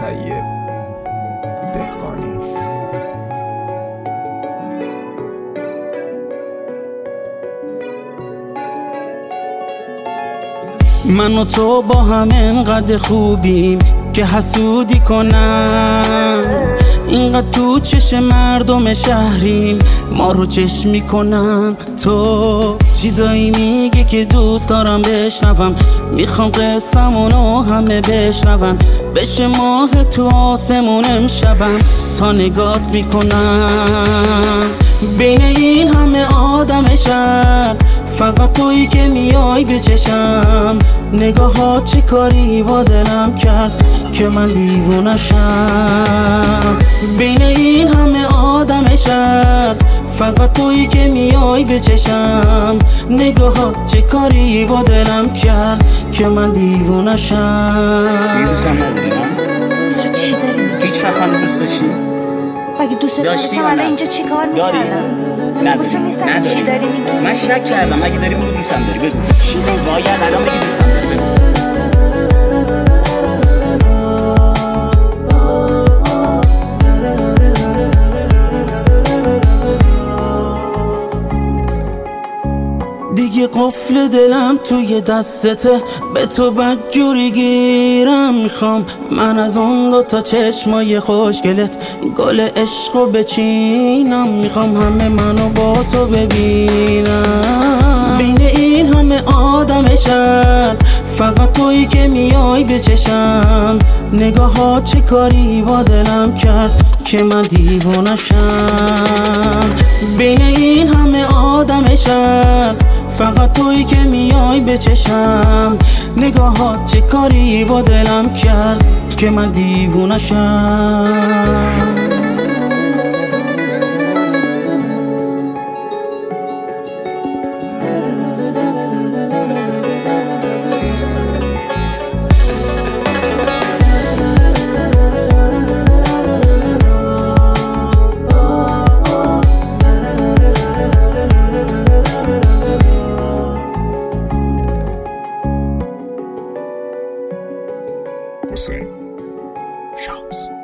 طیب دهقانی. من و تو با هم انقدر خوبیم که حسودی کنن، اینقدر تو چش مردم شهریم ما رو چشم میکنن. تو چیزایی میگه که دوست دارم بشنوم، میخوام قصه‌مونو همه بشنون، بشه ماه تو آسمون امشبم تا نگات میکنن. بین این همه آدم شهر فقط تویی که میای به چشم، نگاهات چه کاری با دلم کرد که من دیوونشم. بین این همه آدم شهر فقط تویی که میای به چشم، نگاهات چه کاری با دلم کرد که من دیوونشم. دوستم نداری من؟ چی داری؟ هیچ وقت هم دوست داشتی؟ اگه دوست داشتم الان اینجا چی کار داری؟ میکردم؟ نداری؟ چی داری میگی؟ من شک کردم. اگه داری بگو دوستم داری. بگو چی بگی؟ باید الان بگی دوستم داری. بگو دیگه قفل دلم توی دستته، به تو بدجوری گیرم میخوام. من از اون دو تا چشمای خوشگلت گل عشقو بچینم، میخوام همه منو با تو ببینم. بین این همه آدم شهر فقط تویی که میای به چشم، نگاهات چه کاری با دلم کرد که من دیوونشم. بین این همه آدم شهر فقط تویی که میای به چشم، نگاهات چه کاری با دلم کرد که من دیوونشم. حسین شمس.